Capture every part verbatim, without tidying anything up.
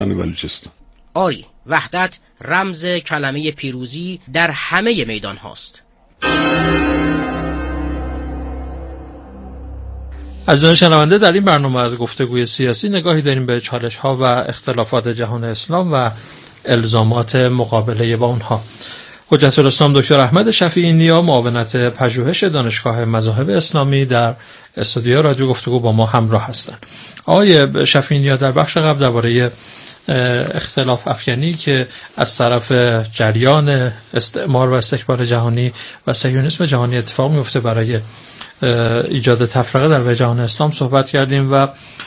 بلوچستان. آری، وحدت رمز کلمه پیروزی در همه میدان هاست. از جان شنونده در این برنامه از گفتگوی سیاسی نگاهی داریم به چالش ها و اختلافات جهان اسلام و الزامات مقابله با اونها. حجت الاسلام دکتر احمد شفیعی نیا، معاونت پژوهش دانشگاه مذاهب اسلامی، در استودیو رادیو گفتگو با ما همراه هستند. آقای شفیعی نیا، در بخش قبل درباره اختلاف افکنی که از طرف جریان استعمار و استکبار جهانی و صهیونیسم جهانی اتفاق میفته برای ایجاد تفرقه در جهان اسلام صحبت کردیم و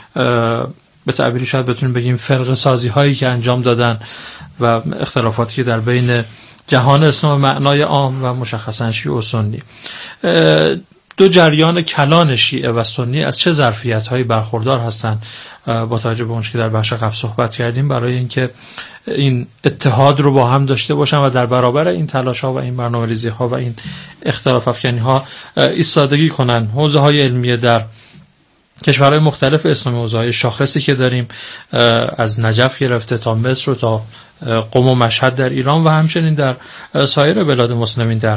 به تعبیری شاید بتونیم بگیم فرقه سازی هایی که انجام دادن و اختلافاتی که در بین جهان اسلام معنای عام و مشخصا شیعه و سنی. دو جریان کلان شیعه و سنی از چه ظرفیت هایی برخوردار هستند با توجه به اون که در بخش قبل صحبت کردیم برای اینکه این اتحاد رو با هم داشته باشن و در برابر این تلاش ها و این برنامه‌ریزی ها و این اختلاف افکنی ها ایستادگی کنن. حوزه های علمیه در کشورهای مختلف اسلامی، حوزه های شاخصی که داریم از نجف گرفته تا مصر و تا قم و مشهد در ایران و همچنین در سایر بلاد مسلمین، در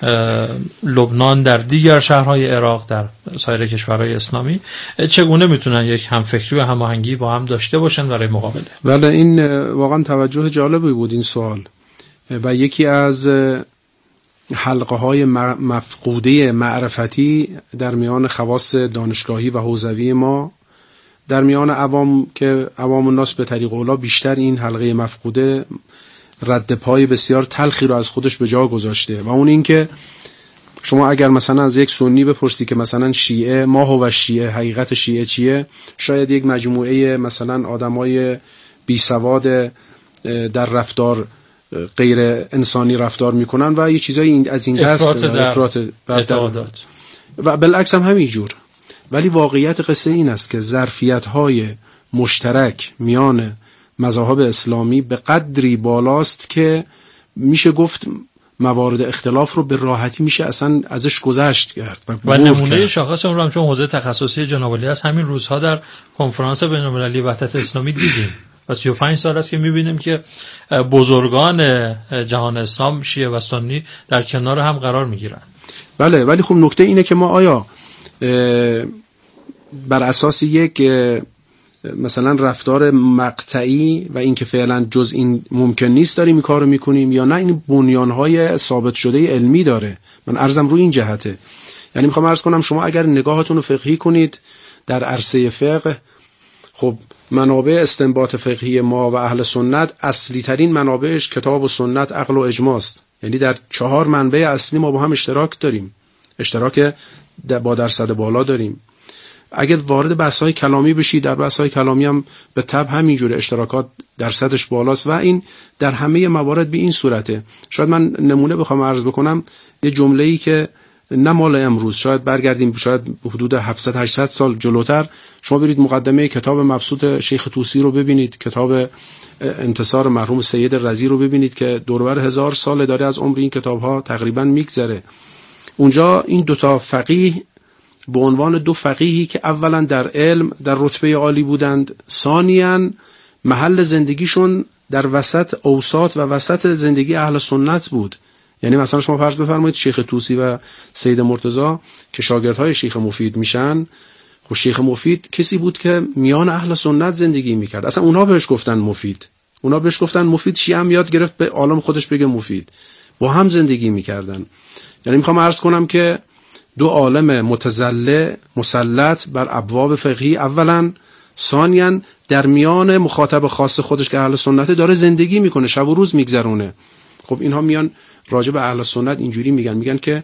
لبنان، در دیگر شهرهای عراق، در سایر کشورهای اسلامی، چگونه میتونن یک همفکری و هماهنگی با هم داشته باشن برای مقابله؟ بله، این واقعا توجه جالبی بود این سوال و یکی از حلقه های مفقوده معرفتی در میان خواص دانشگاهی و حوزوی ما، در میان عوام که عوام الناس به طریق اولا بیشتر این حلقه مفقوده رد پای بسیار تلخی رو از خودش به جا گذاشته و اون این که شما اگر مثلا از یک سنی بپرسی که مثلا شیعه ما هو شیعه، حقیقت شیعه چیه، شاید یک مجموعه مثلا آدمای بی سواد در رفتار غیر انسانی رفتار میکنن و یه چیزایی از این دست افراط اعتقادات و بالعکس هم همینجور. ولی واقعیت قصه این است که ظرفیت‌های مشترک میان مذاهب اسلامی به قدری بالاست که میشه گفت موارد اختلاف رو به راحتی میشه اصلا ازش گذشت کرد و, و نمونه شاخص اون رو هم چون حوزه تخصصی جناب علی است، همین روزها در کنفرانس بین‌المللی وحدت اسلامی دیدیم و سی و پنج سال است که میبینیم که بزرگان جهان اسلام شیعه و سنی در کنار هم قرار میگیرن. بله، ولی خب نکته اینه که ما آیا بر اساس یک مثلا رفتار مقطعی و اینکه فعلا جز این ممکن نیست داریم این کارو میکنیم یا نه این بنیانهای ثابت شده علمی داره؟ من عرضم روی این جهته. یعنی میخوام عرض کنم شما اگر نگاهتون رو فقهی کنید در عرصه فقه، خب منابع استنباط فقهی ما و اهل سنت اصلی ترین منابعش کتاب و سنت، عقل و اجماع است. یعنی در چهار منبع اصلی ما با هم اشتراک داریم، اشتراک با درصد بالا داریم. اگر وارد بحث‌های کلامی بشی، در بحث‌های کلامی هم به طبع همینجوره اشتراکات درصدش بالاست و این در همه موارد به این صورته. شاید من نمونه بخوام عرض بکنم، یه جمله‌ای که نه مال امروز، شاید برگردیم شاید حدود هفتصد هشتصد سال جلوتر، شما برید مقدمه کتاب مبسوط شیخ طوسی رو ببینید، کتاب انتصار مرحوم سید رضی رو ببینید که دوربر هزار سال داره از عمر این کتاب‌ها تقریبا میگذره. اونجا این دوتا فقیه به عنوان دو فقیهی که اولا در علم در رتبه عالی بودند، ثانیاً محل زندگیشون در وسط اوساط و وسط زندگی اهل سنت بود. یعنی مثلا شما فرض بفرمایید شیخ طوسی و سید مرتضی که شاگردهای شیخ مفید میشن، خب شیخ مفید کسی بود که میان اهل سنت زندگی میکرد، اصلا اونا بهش گفتن مفید، اونا بهش گفتن مفید، شیعه هم یاد گرفت به عالم خودش بگه مفید، با هم زندگی میکردن. یعنی میخوام عرض کنم که دو عالم متزلع مسلط بر ابواب فقهی اولا، ثانیاً در میان مخاطب خاص خودش که اهل سنت داره زندگی میکنه، شب و روز میگذرونه. خب اینها میان راجع به اهل سنت اینجوری میگن، میگن که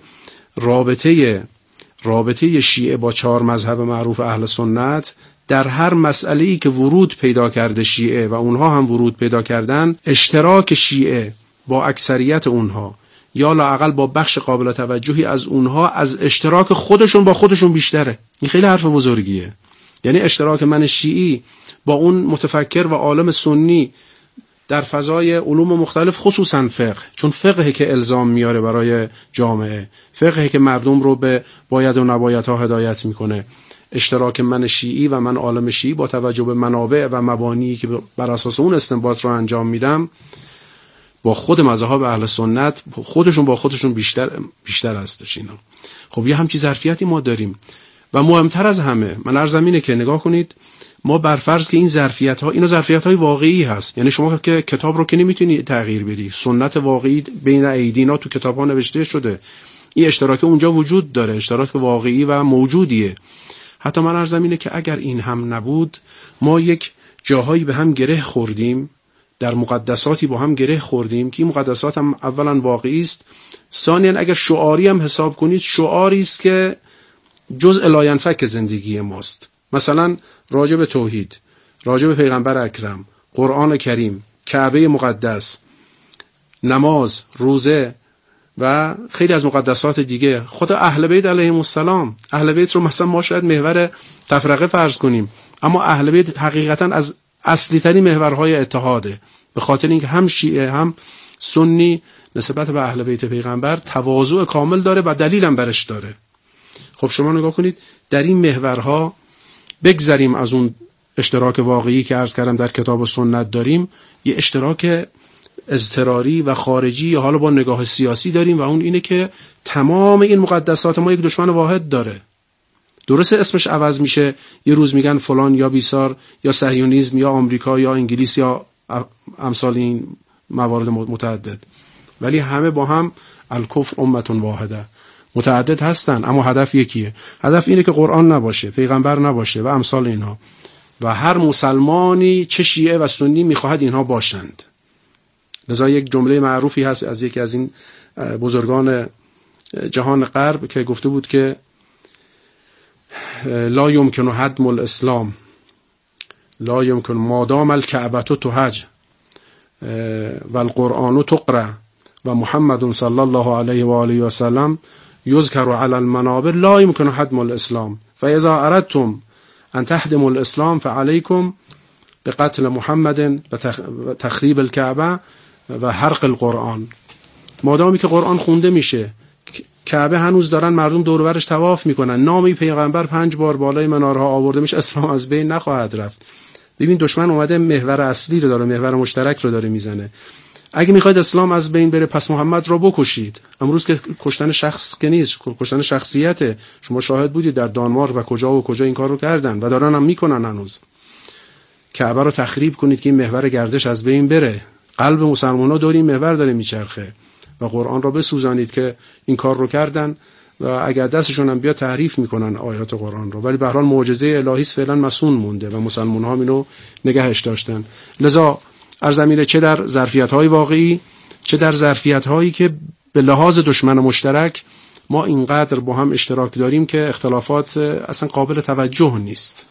رابطه رابطه شیعه با چهار مذهب معروف اهل سنت در هر مسئله‌ای که ورود پیدا کرده شیعه و اونها هم ورود پیدا کردن، اشتراک شیعه با اکثریت اونها یا لااقل با بخش قابل توجهی از اونها از اشتراک خودشون با خودشون بیشتره. این خیلی حرف بزرگیه. یعنی اشتراک من شیعی با اون متفکر و عالم سنی در فضای علوم مختلف، خصوصا فقه، چون فقهه که الزام میاره برای جامعه، فقهه که مردم رو به باید و نبایدها هدایت میکنه، اشتراک من شیعی و من عالم شیعی با توجه به منابع و مبانی که بر اساس اون استنباط رو انجام میدم با خود مذهب اهل سنت خودشون با خودشون بیشتر بیشتر هستش اینا. خب یه همچی ظرفیتی ما داریم و مهمتر از همه من عرضم اینه که نگاه کنید، ما برفرض که این ظرفیت ها اینا ظرفیت های واقعی هست، یعنی شما که کتاب رو که نمیتونی تغییر بدی، سنت واقعی بین ایدینا تو کتاب ها نوشته شده، این اشتراک اونجا وجود داره، اشتراک واقعی و موجودیه. حتی من عرضم اینه که اگر این هم نبود، ما یک جاهایی به هم گره خوردیم، در مقدساتی با هم گره خوردیم که این مقدسات هم اولا واقعی است، ثانیاً اگر شعاری هم حساب کنید شعاری است که جزء لاینفک زندگی ماست. مثلا راجع به توحید، راجع به پیغمبر اکرم، قرآن کریم، کعبه مقدس، نماز، روزه و خیلی از مقدسات دیگه، خود اهل بیت علیهم السلام، اهل بیت رو مثلا ما شاید محور تفرقه فرض کنیم، اما اهل بیت حقیقتا از اصلی ترین محورهای اتحاده، به خاطر اینکه هم شیعه هم سنی نسبت به اهل بیت پیغمبر تواضع کامل داره و دلیلم برش داره. خب شما نگاه کنید در این محورها بگذریم از اون اشتراک واقعی که عرض کردم در کتاب و سنت داریم، یه اشتراک اضطراری و خارجی یا حالا با نگاه سیاسی داریم و اون اینه که تمام این مقدسات ما یک دشمن واحد داره. درسته اسمش عوض میشه، یه روز میگن فلان یا بیسار یا صهیونیسم یا آمریکا یا انگلیس یا امثال این موارد متعدد، ولی همه با هم الکفر امتون واحده، متعدد هستن اما هدف یکیه. هدف اینه که قرآن نباشه، پیغمبر نباشه و امثال اینها، و هر مسلمانی چه شیعه و سنی میخواهد اینها باشند. لذا یک جمله معروفی هست از یکی از این بزرگان جهان غرب که گفته بود که لا یمکن هدم الاسلام لا یمکن مادام الکعبه تهج و القرآن تقرأ و محمد صلی الله علیه و آله و سلم یذکر علی المنابر لا یمکن هدم الاسلام فاذا اردتم ان تهدموا الاسلام فعليكم بقتل محمد و تخریب الکعبه و حرق القرآن. مادامی که قرآن خونده میشه، کعبه هنوز دارن مردم دور و برش طواف میکنن، نامی پیغمبر پنج بار بالای منارها آورده میشه، اسلام از بین نخواهد رفت. ببین دشمن اومده محور اصلی رو داره، محور مشترک رو داره میزنه. اگه میخواید اسلام از بین بره پس محمد رو بکشید. امروز که کشتن شخص که نیست، کشتن شخصیته. شما شاهد بودید در دانمارک و کجا و کجا این کار رو کردن و دارن هم میکنن هنوز. کعبه رو تخریب کنید که این محور گردش از بین بره. قلب مسلمان‌ها دور این محور داره میچرخه و قرآن را بسوزانید که این کار رو کردن و اگر دستشون هم بیا تحریف میکنن آیات قرآن رو، ولی به هر حال معجزه الهی فعلا مصون مونده و مسلمان‌ها اینو نگهش داشتن. لذا عرض میره چه در ظرفیت‌های واقعی چه در ظرفیت‌هایی که به لحاظ دشمن مشترک ما اینقدر با هم اشتراک داریم که اختلافات اصلا قابل توجه نیست.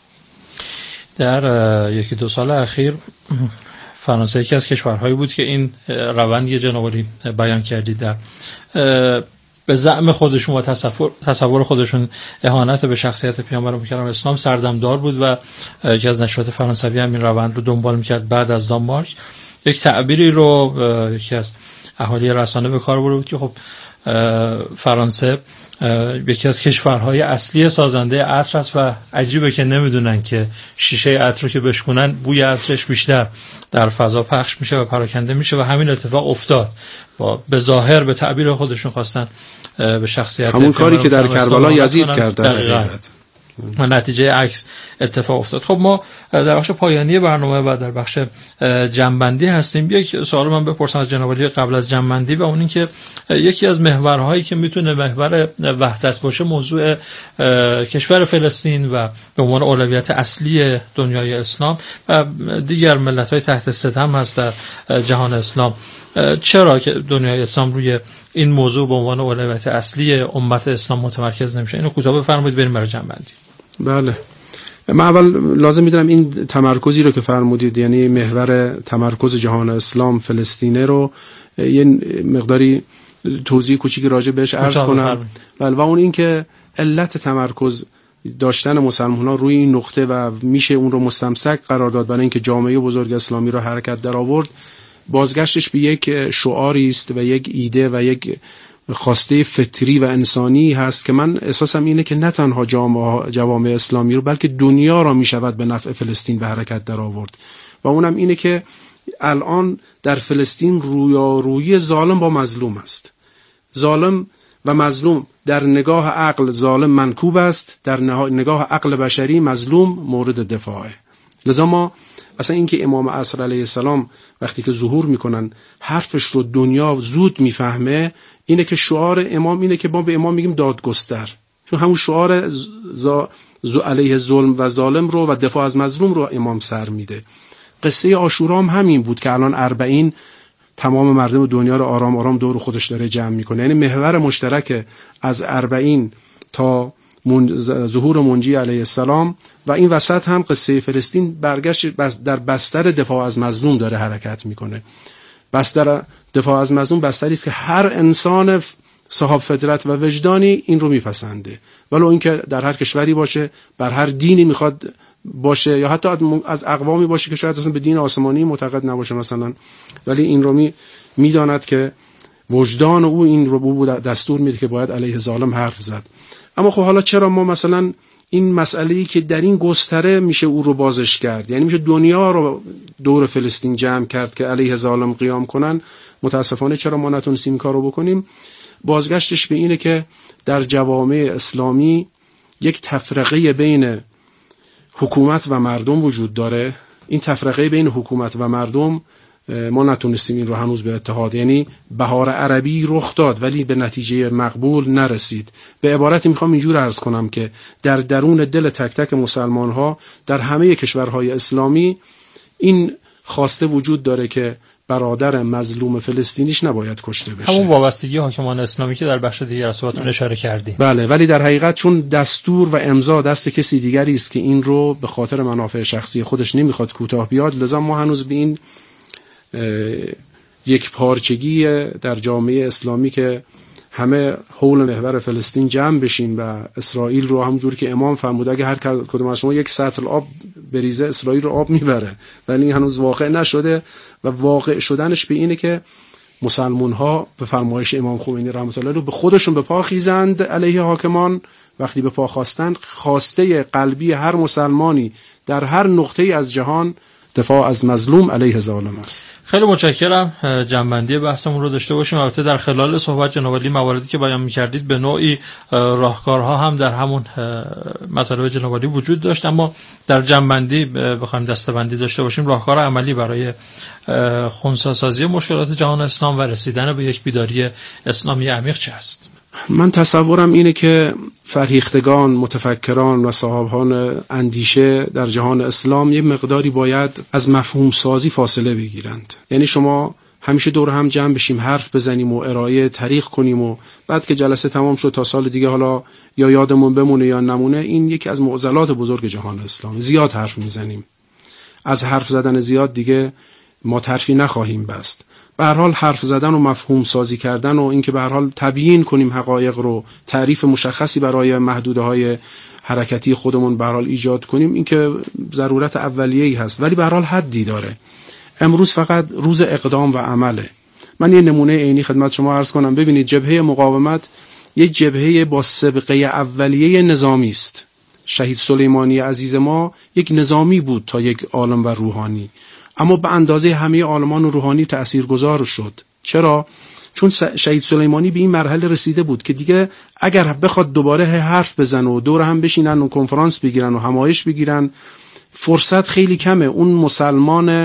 در یکی دو سال اخیر فرانسه یکی از کشورهایی بود که این روندی جناب عالی بیان کردید در به زعم خودشون و تصور تصور خودشون اهانت به شخصیت پیامبر مکرم اسلام سردمدار بود و یکی از نشریات فرانسوی هم این روند رو دنبال میکرد. بعد از دانمارک یک تعبیری رو یکی از اهالی رسانه به کار برده بود که خب فرانسه یکی از کشورهای اصلی سازنده عطر است و عجیبه که نمیدونن که شیشه عطر رو که بشکنن بوی عطرش بیشتر در فضا پخش میشه و پراکنده میشه و همین اتفاق افتاد. و به ظاهر به تعبیر خودشون خواستن به شخصیت همون کاری که در کربلا یزید کرد در حقیقت و نتیجه عکس اتفاق افتاد. خب ما در بخش پایانی برنامه و در بخش جنبندی هستیم. یک سوال من بپرسم از جناب عالی قبل از جنبندی و اون این که یکی از محورهایی که میتونه محور وحدت باشه موضوع کشور فلسطین و به عنوان اولویت اصلی دنیای اسلام و دیگر ملت‌های تحت ستم هست در جهان اسلام. چرا که دنیای اسلام روی این موضوع به عنوان اولویت اصلی امت اسلام متمرکز نمیشه؟ اینو کوتاه بفرمایید بریم برای جنبندی. بله، من اول لازم می‌دونم این تمرکزی رو که فرمودید، یعنی محور تمرکز جهان اسلام فلسطینه رو یه مقداری توضیح کوچیکی راجع بهش عرض کنم. بله، و اون این که علت تمرکز داشتن مسلمان‌ها روی این نقطه و میشه اون رو مستمسک قرار داد برای اینکه جامعه بزرگ اسلامی رو حرکت در آورد، بازگشتش به یک شعاری است و یک ایده و یک خواسته فطری و انسانی هست که من احساسم اینه که نه تنها جامعه جوامع اسلامی رو بلکه دنیا را میشود به نفع فلسطین به حرکت در آورد و اونم اینه که الان در فلسطین رویارویی ظالم با مظلوم است. ظالم و مظلوم در نگاه عقل ظالم منکوب است، در نگاه عقل بشری مظلوم مورد دفاعه. لذا ما اصلا اینکه امام عصر علیه السلام وقتی که ظهور میکنن حرفش رو دنیا زود میفهمه، اینه که شعار امام اینه که ما به امام میگیم دادگستر، چون همون شعار ز... ز... علیه ظلم و ظالم رو و دفاع از مظلوم رو امام سر میده. قصه عاشورا هم همین بود که الان اربعین تمام مردم دنیا رو آرام آرام دور خودش داره جمع میکنه، یعنی محور مشترک از اربعین تا من... ظهور منجی علیه السلام و این وسط هم قصه فلسطین برگشت در بستر دفاع از مظلوم داره حرکت میکنه. بستر دفاع از مظلوم بستری است که هر انسان صاحب فطرت و وجدانی این رو میپسنده، ولو اینکه در هر کشوری باشه، بر هر دینی میخواد باشه یا حتی از اقوامی باشه که شاید اصلا به دین آسمانی معتقد نباشه مثلا، ولی این رو می میداند که وجدان او این رو بود دستور میده که باید علیه ظالم حرف زد. اما خب حالا چرا ما مثلا این مسئله‌ای که در این گستره میشه او رو بازش کرد، یعنی میشه دنیا رو دور فلسطین جمع کرد که علیه ظالم قیام کنن، متاسفانه چرا ما نتونستیم کار رو بکنیم؟ بازگشتش به اینه که در جوامع اسلامی یک تفرقه بین حکومت و مردم وجود داره. این تفرقه بین حکومت و مردم ما نتونستیم این رو هنوز به اتحاد، یعنی بهار عربی رخ داد ولی به نتیجه مقبول نرسید. به عبارتی میخوام اینجور عرض کنم که در درون دل تک تک مسلمان ها در همه کشورهای اسلامی این خواسته وجود داره که برادر مظلوم فلسطینیش نباید کشته بشه. همون وابستگی حاکمان اسلامی که در بخش دیگه از صحبتتون اشاره کردیم. بله، ولی در حقیقت چون دستور و امضا دست کسی دیگری است که این رو به خاطر منافع شخصی خودش نمیخواد کوتاه بیاد، لذا ما هنوز به این یک پارچگی در جامعه اسلامی که همه حول محور فلسطین جمع بشیم و اسرائیل رو همونجور که امام فرمود اگه هر کدوم از شما یک سطل آب بریزه اسرائیل رو آب میبره، ولی این هنوز واقع نشده و واقع شدنش به اینه که مسلمان ها به فرمایش امام خمینی رحمت الله علیه به خودشون به پا خیزند علیه حاکمان. وقتی به پا خواستند، خواسته قلبی هر مسلمانی در هر نقطه‌ای از جهان دفاع از مظلوم علیه ظالم است. خیلی متشکرم. جنبندی بحثمون رو داشته باشیم. البته در خلال صحبت جناب عالی مواردی که بیان می‌کردید به نوعی راهکارها هم در همون مطالب جناب عالی وجود داشت، اما در جنبندی بخوایم دسته‌بندی داشته باشیم راهکار عملی برای خنثی‌سازی مشکلات جهان اسلام و رسیدن به یک بیداری اسلامی عمیق چه است؟ من تصورم اینه که فرهیختگان، متفکران و صاحبان اندیشه در جهان اسلام یه مقداری باید از مفهوم سازی فاصله بگیرند. یعنی شما همیشه دور هم جمع بشیم، حرف بزنیم و ارائه طریق کنیم و بعد که جلسه تمام شد تا سال دیگه حالا یا یادمون بمونه یا نمونه، این یکی از معضلات بزرگ جهان اسلام. زیاد حرف میزنیم، از حرف زدن زیاد دیگه ما طرفی نخواهیم بست. به هر حال حرف زدن و مفهوم سازی کردن و اینکه به هر حال تبیین کنیم حقایق رو، تعریف مشخصی برای محدوده‌های حرکتی خودمون به هر حال ایجاد کنیم، این که ضرورت اولیه‌ای هست، ولی به هر حال حدی داره. امروز فقط روز اقدام و عمله. من یه نمونه عینی خدمت شما عرض کنم. ببینید جبهه مقاومت یک جبهه با سابقه اولیه نظامی است. شهید سلیمانی عزیز ما یک نظامی بود تا یک عالم و روحانی، اما به اندازه همه عالمان روحانی تأثیرگذار شد. چرا؟ چون شهید سلیمانی به این مرحله رسیده بود که دیگه اگر بخواد دوباره حرف بزنه و دور هم بشینن و کنفرانس بگیرن و همایش بگیرن، فرصت خیلی کمه. اون مسلمان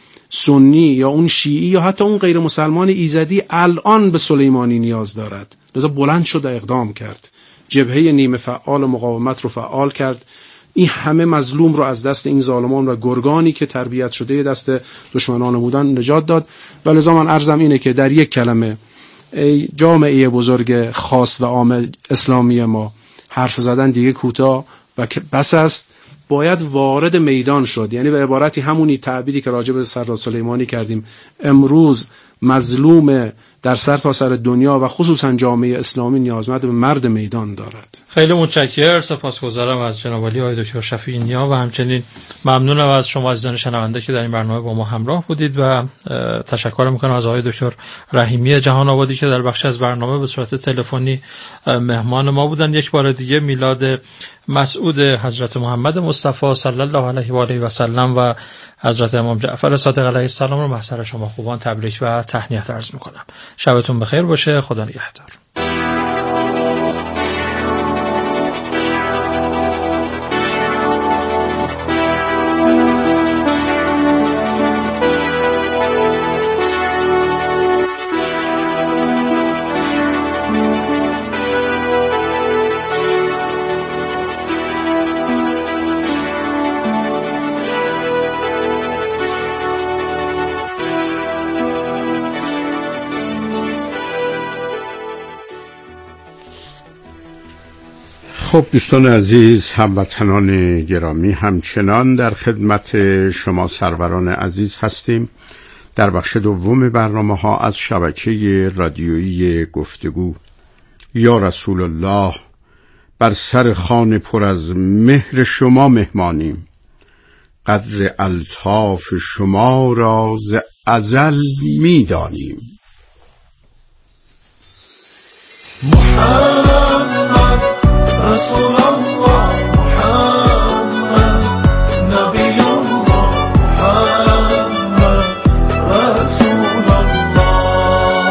سنی یا اون شیعی یا حتی اون غیر مسلمان ایزدی الان به سلیمانی نیاز دارد. لذا بلند شد و اقدام کرد، جبهه نیمه فعال مقاومت رو فعال کرد، این همه مظلوم رو از دست این ظالمان و گرگانی که تربیت شده دست دشمنان بودن نجات داد. و لذا من عرضم اینه که در یک کلمه ای جامعه بزرگ خاص و عام اسلامی ما، حرف زدن دیگه کوتاه و بس است، باید وارد میدان شد. یعنی به عبارتی همونی تعبیری که راجع به سردار سلیمانی کردیم، امروز مظلوم در سرتاسر سر دنیا و خصوصا جامعه اسلامی نیازمند به مرد میدان دارد. خیلی متشکرم، سپاسگزارم از جناب عالی آقای دکتر شفیعی نیا و همچنین ممنونم از شما عزیزان شنونده که در این برنامه با ما همراه بودید و تشکر میکنم از آقای دکتر رحیمی جهان آبادی که در بخش از برنامه به صورت تلفنی مهمان ما بودن. یک بار دیگه میلاد مسعود حضرت محمد مصطفی صلی الله علیه و آله و سلم و حضرت امام جعفر صادق علیه السلام رو محضر شما خوبان تبریک و تهنیت عرض میکنم. شبتون بخیر باشه. خدا نگهدار. خب دوستان عزیز، هموطنان گرامی، همچنان در خدمت شما سروران عزیز هستیم در بخش دوم برنامه ها از شبکه رادیویی گفتگو. یا رسول الله، بر سر خوان پر از مهر شما مهمانیم، قدر الطاف شما را ز ازل می‌دانیم. محمد رسول الله، محمد نبی الله، محمد رسول الله،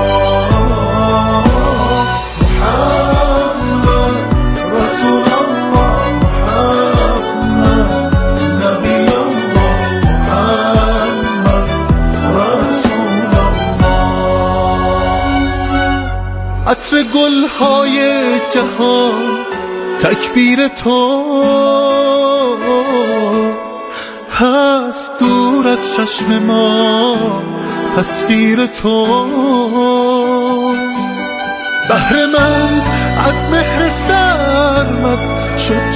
محمد رسول الله، محمد نبی الله، محمد رسول الله. عطر گل‌های جهان تکبیر تو هست، دور از چشم ما تصویر تو. بهر من از مهر سرمد شد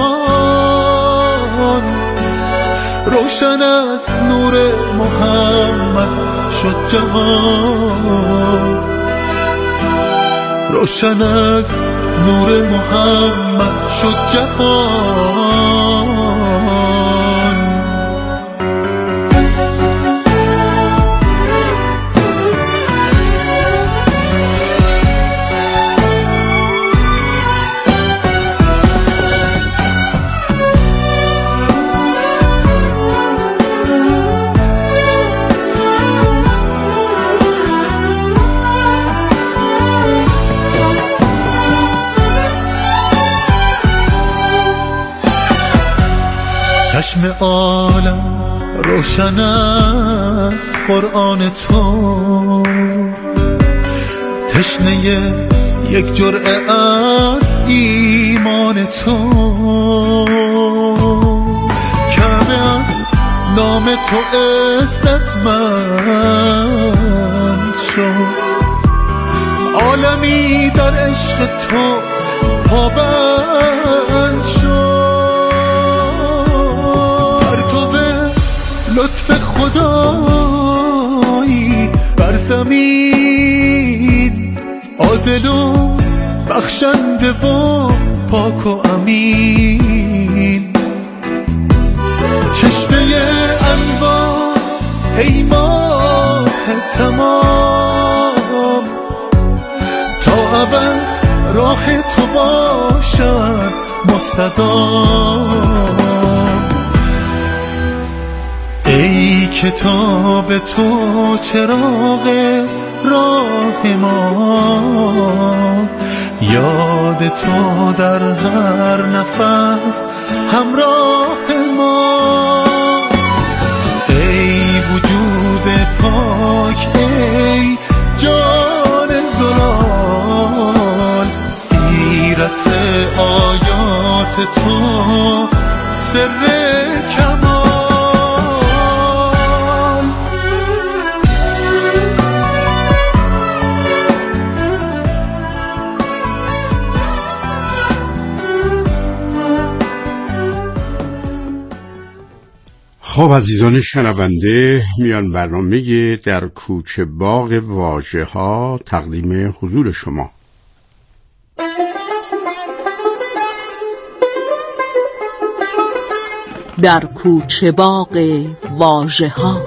جهان، روشن از نور محمد شد جهان، روشن از نور محمد شد جهان. چشم عالم روشن است قرآن تو، تشنه یک جرعه از ایمان تو. کعبه از نام تو عزتمند شد، عالمی در عشق تو پابند شد. لطف خدایی بر زمین، عادل و بخشنده و پاک و امین. چشمه انوار ای ماه تمام، تا ابد راه تو باشد مستدام. ای کتاب تو چراغ راه ما، یاد تو در هر نفس همراه ما. ای وجود پاک، ای جان زلال، سیرت آیات تو سر کمال. خب عزیزان شنونده، میان برنامه در کوچه باغ واژه ها تقدیم حضور شما. در کوچه باغ واژه ها.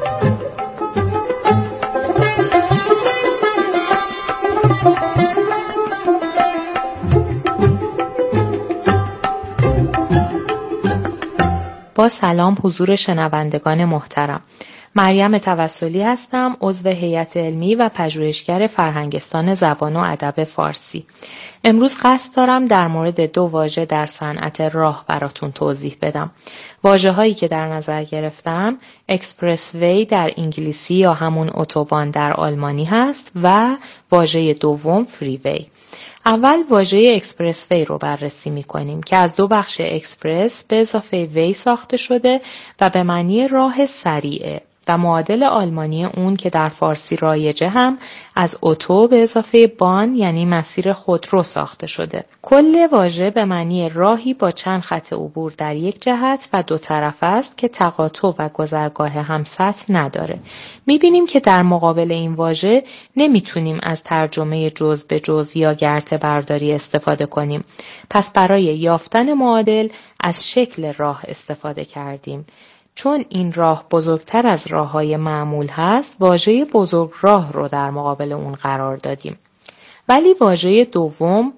با سلام حضور شنوندگان محترم، مریم توسلی هستم، عضو هیئت علمی و پژوهشگر فرهنگستان زبان و ادب فارسی. امروز قصد دارم در مورد دو واژه در صنعت راه براتون توضیح بدم. واژه هایی که در نظر گرفتم اکسپرس وی در انگلیسی یا همون اتوبان در آلمانی هست و واژه دوم فری وی. اول واژه اکسپرس وی رو بررسی می‌کنیم که از دو بخش اکسپرس به اضافه وی ساخته شده و به معنی راه سریعه و معادل آلمانی اون که در فارسی رایجه هم از اتو به اضافه بان یعنی مسیر خودرو ساخته شده. کل واژه به معنی راهی با چند خط عبور در یک جهت و دو طرف است که تقاطع و گذرگاه همسط نداره. میبینیم که در مقابل این واژه نمیتونیم از ترجمه جز به جز یا گرته برداری استفاده کنیم. پس برای یافتن معادل از شکل راه استفاده کردیم. چون این راه بزرگتر از راه‌های معمول هست، واژه بزرگ راه رو در مقابل اون قرار دادیم. ولی واژه دوم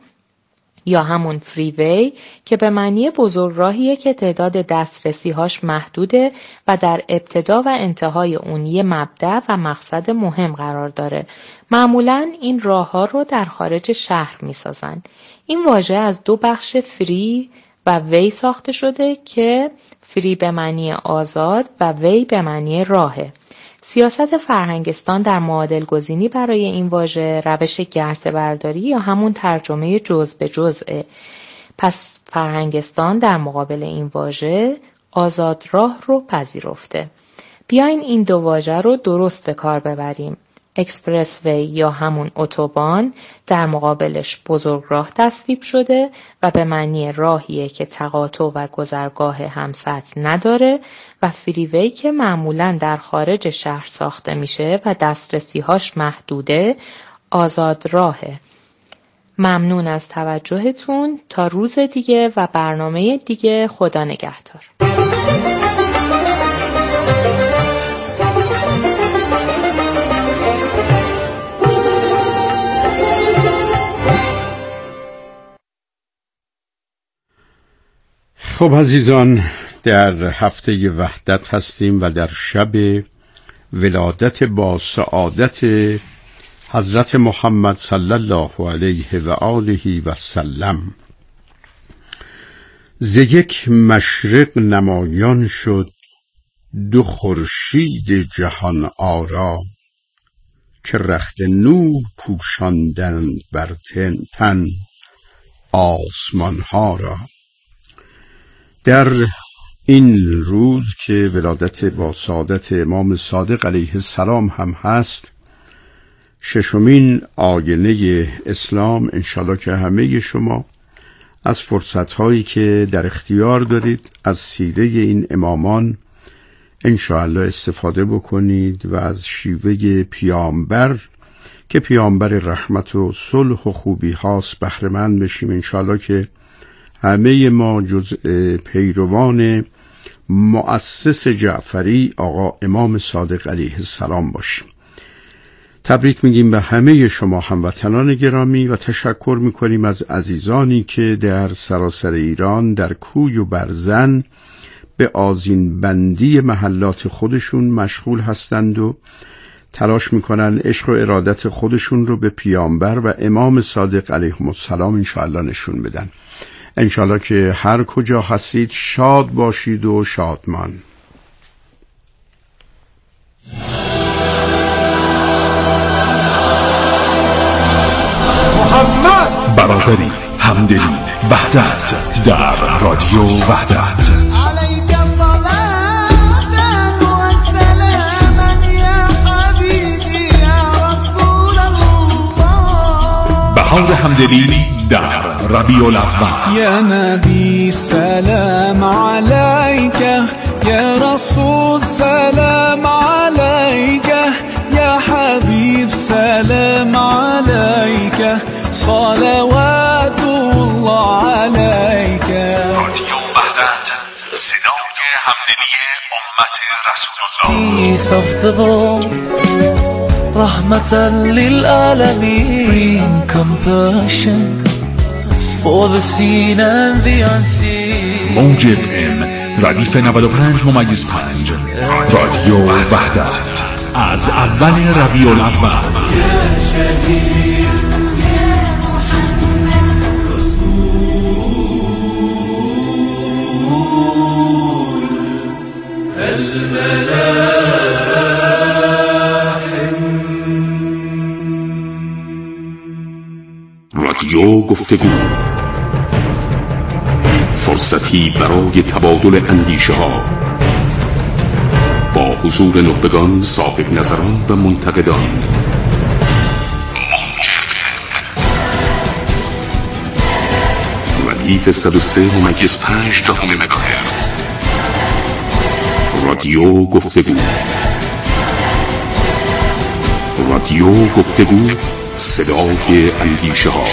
یا همون فری وی که به معنی بزرگ راهیه که تعداد دسترسی‌هاش محدوده و در ابتدا و انتهای اون یه مبدأ و مقصد مهم قرار داره. معمولاً این راه‌ها رو در خارج شهر می‌سازن. این واژه از دو بخش فری و وی ساخته شده که فری به معنی آزاد و وی به معنی راهه. سیاست فرهنگستان در معادل گزینی برای این واژه روش گرته برداری یا همون ترجمه جز به جزءه. پس فرهنگستان در مقابل این واژه آزاد راه رو پذیرفته. بیاین این دو واژه رو درست به کار ببریم. اکسپرس وی یا همون اتوبان در مقابلش بزرگ راه تصویب شده و به معنی راهیه که تقاطع و گذرگاه همسط نداره و فری وی که معمولاً در خارج شهر ساخته میشه و دسترسی‌هاش محدوده آزاد راهه. ممنون از توجهتون. تا روز دیگه و برنامه دیگه، خدا نگهدار. خب عزیزان، در هفته وحدت هستیم و در شب ولادت با سعادت حضرت محمد صلی الله علیه و آله و سلم. ز یک مشرق نمایان شد دو خورشید جهان آرا، که رخت نور پوشاندند بر تن آسمان ها را. در این روز که ولادت با سعادت امام صادق علیه السلام هم هست، ششمین آینه اسلام، انشالله که همه شما از فرصت‌هایی که در اختیار دارید از سیره این امامان انشالله استفاده بکنید و از شیوه پیامبر که پیامبر رحمت و صلح و خوبی هاست بهره مند بشیم. انشالله که همه ما جزء پیروان مؤسس جعفری آقا امام صادق علیه السلام باشیم. تبریک میگیم به همه شما هموطنان گرامی و تشکر میکنیم از عزیزانی که در سراسر ایران در کوی و برزن به آذین بندی محلات خودشون مشغول هستند و تلاش میکنن عشق و ارادت خودشون رو به پیامبر و امام صادق علیهم السلام انشاءالله نشون بدن. انشاءالله که هر کجا هستید شاد باشید و شادمان. محمد برادری، همدلی، وحدت در رادیو وحدت. بهار همدلی در ربیع الاول. یا نبی سلام علیک يا رسول سلام عليك يا حبيب سلام عليك صلوات الله عليك. رادیو وحدت، صدای همدلی امت رسول الله. Peace of the world رحمة للعالمين. Bring compassion for the seen and the unseen. موج اف ام ردیف نود و پنج ممیز پنج. رادیو وحدت از اول ربیع الاول. يا شهيد يا محمد رسول الملاحم. رادیو گفتگو، فرصتی برای تبادل اندیشه ها با حضور نخبگان، صاحب نظران و منتقدان. ردیف صد و سه ممیز پنج دهم مگاهرتز. رادیو گفتگو. رادیو گفتگو، صدای اندیشه ها.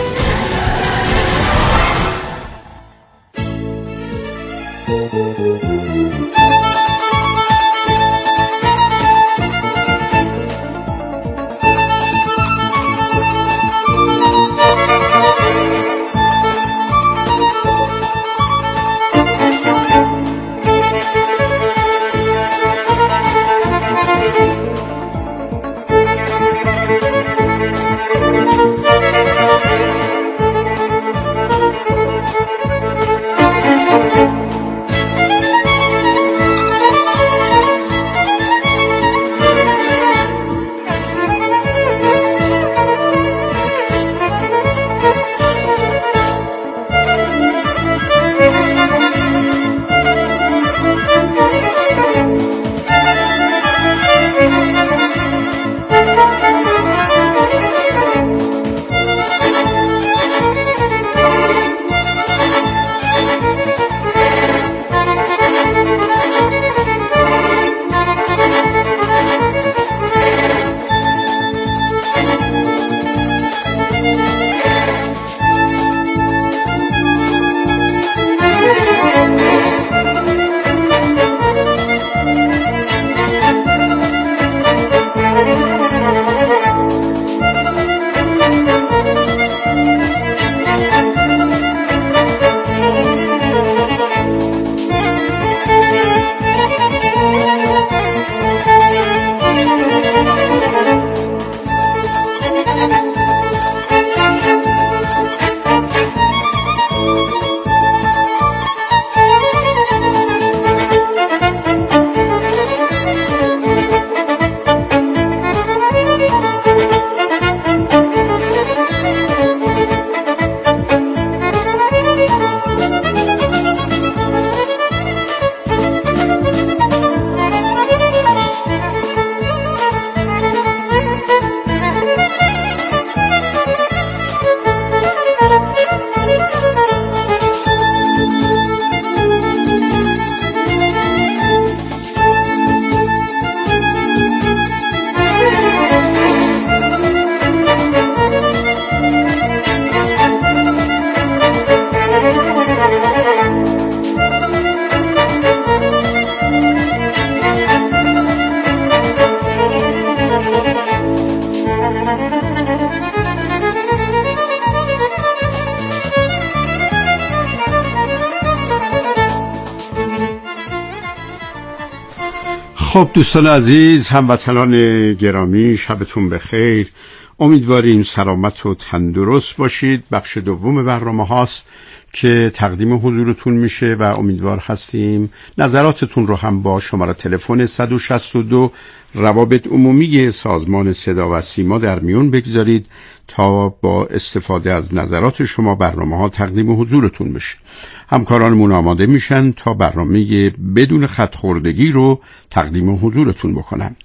خب دوستان عزیز، هموطنان گرامی، شبتون بخیر. امیدواریم سلامت و تندرست باشید. بخش دوم برنامه هاست که تقدیم حضورتون میشه و امیدوار هستیم نظراتتون رو هم با شماره تلفن صد و شصت و دو روابط عمومی سازمان صدا و سیما در میون بگذارید تا با استفاده از نظرات شما برنامه ها تقدیم حضورتون بشه. همکارانمون آماده میشن تا برنامه بدون خط خوردگی رو تقدیم حضورتون بکنن.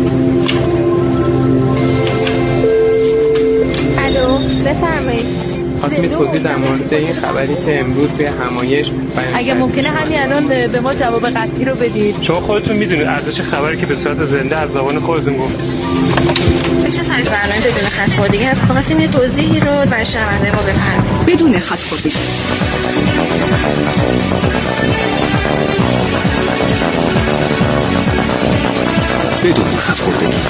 الو، بفرمایید. خواستم توضیح در مورد این خبری که امروز توی همایش بیان اگه ممکنه همین الان به ما جواب قطعی رو بدید. شما خودتون میدونید ارزش خبری که به صورت زنده از زبان خودتون گفت. چه سایز برنامه بدون خط خوردگی هست؟ خواستیم یه توضیحی رو برای شنونده ما بفرمایید. بدون خط خوردگی. بدون خط خوردگی.